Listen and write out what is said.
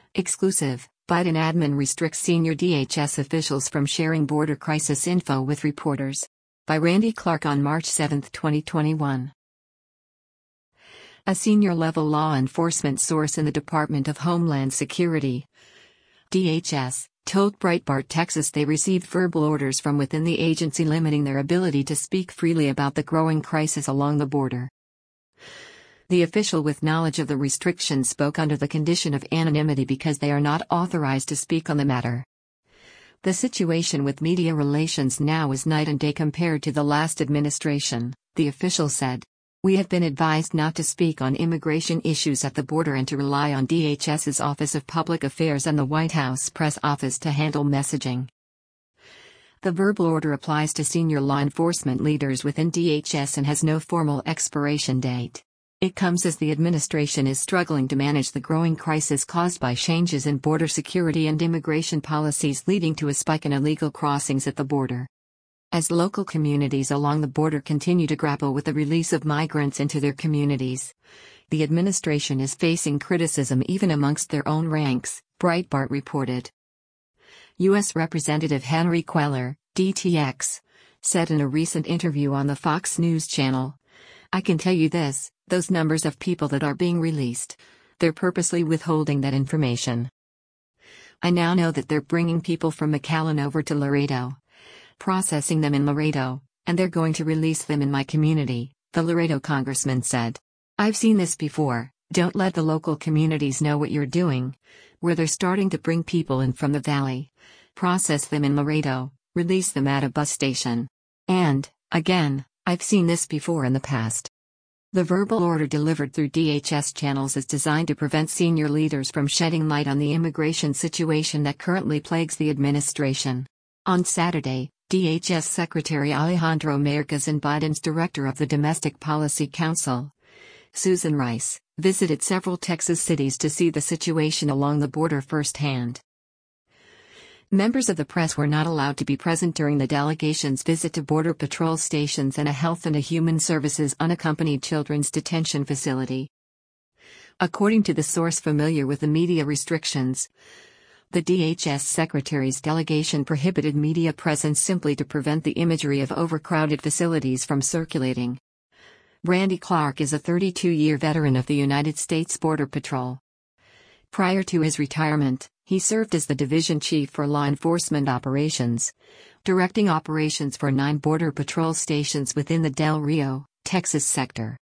Exclusive: Biden admin restricts senior DHS officials from sharing border crisis info with reporters. By Randy Clark on March 7, 2021. A senior-level law enforcement source in the Department of Homeland Security, DHS, told Breitbart Texas they received verbal orders from within the agency limiting their ability to speak freely about the growing crisis along the border. The official with knowledge of the restrictions spoke under the condition of anonymity because they are not authorized to speak on the matter. The situation with media relations now is night and day compared to the last administration, the official said. We have been advised not to speak on immigration issues at the border and to rely on DHS's Office of Public Affairs and the White House Press Office to handle messaging. The verbal order applies to senior law enforcement leaders within DHS and has no formal expiration date. It comes as the administration is struggling to manage the growing crisis caused by changes in border security and immigration policies leading to a spike in illegal crossings at the border. As local communities along the border continue to grapple with the release of migrants into their communities, the administration is facing criticism even amongst their own ranks, Breitbart reported. U.S. Representative Henry Cuellar, DTX, said in a recent interview on the Fox News channel, "I can tell you this, those numbers of people that are being released, they're purposely withholding that information. I now know that they're bringing people from McAllen over to Laredo, processing them in Laredo, and they're going to release them in my community," the Laredo congressman said. "I've seen this before, don't let the local communities know what you're doing, where they're starting to bring people in from the valley, process them in Laredo, release them at a bus station. And, again, I've seen this before in the past." The verbal order delivered through DHS channels is designed to prevent senior leaders from shedding light on the immigration situation that currently plagues the administration. On Saturday, DHS Secretary Alejandro Mayorkas and Biden's director of the Domestic Policy Council, Susan Rice, visited several Texas cities to see the situation along the border firsthand. Members of the press were not allowed to be present during the delegation's visit to Border Patrol stations and a Health and Human Services unaccompanied children's detention facility. According to the source familiar with the media restrictions, the DHS secretary's delegation prohibited media presence simply to prevent the imagery of overcrowded facilities from circulating. Randy Clark is a 32-year veteran of the United States Border Patrol. Prior to his retirement, he served as the division chief for law enforcement operations, directing operations for 9 Border Patrol stations within the Del Rio, Texas sector.